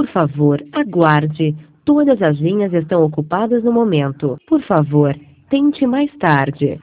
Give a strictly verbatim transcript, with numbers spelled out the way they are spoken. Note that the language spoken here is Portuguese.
Por favor, aguarde. Todas as linhas estão ocupadas no momento. Por favor, tente mais tarde.